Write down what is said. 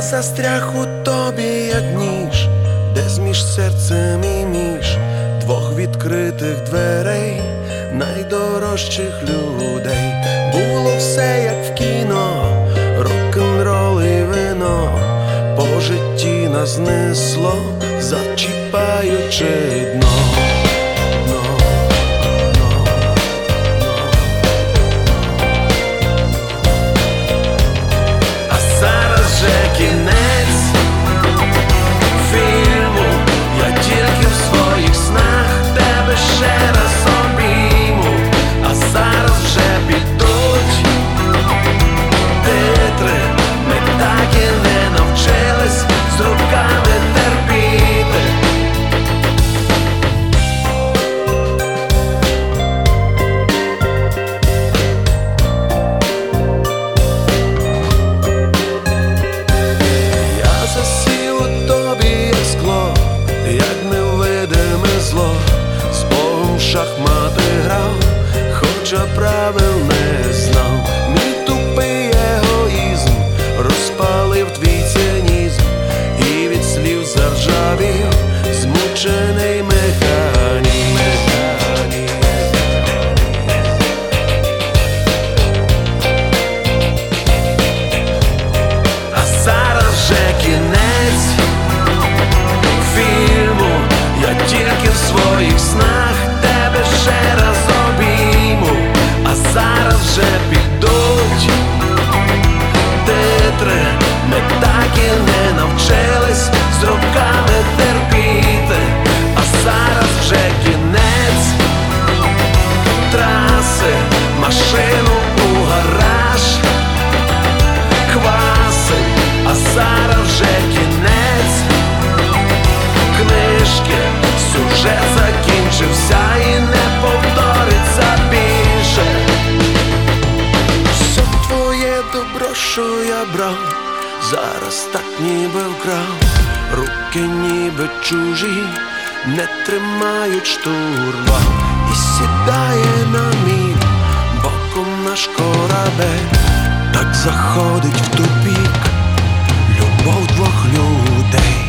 застряг у тобі, як ніж, десь між серцем і між двох відкритих дверей, найдорожчих людей. Було все, як в кіно, рок-н-рол і вино, по житті нас несло, зачіпаючи дно. Кінець фільму, я тільки в своїх снах тебе ще раз обійму, а зараз вже підуть титри. Ми так і не навчились з руками терпіти. Засів у тобі, як скло, як невидиме зло, з Богом в шахмати грав, хоча правил не знав. Мій тупий егоїзм розпалив твій цинізм, і від слів заржавів змучений механізм. Кінець фільму, я тільки в своїх снах тебе ще раз обійму, а зараз вже підуть титри. Ми так і не навчились з руками терпіти, а зараз вже кінець траси, машину у гараж квасить. А зараз вже кінець книжки, сюжет закінчився і не повториться більше. Все твоє добро, що я брав, зараз так ніби вкрав. Руки ніби чужі, не тримають штурвал, і сідає на мій боком наш корабель. Так заходить в тупік любов двох людей.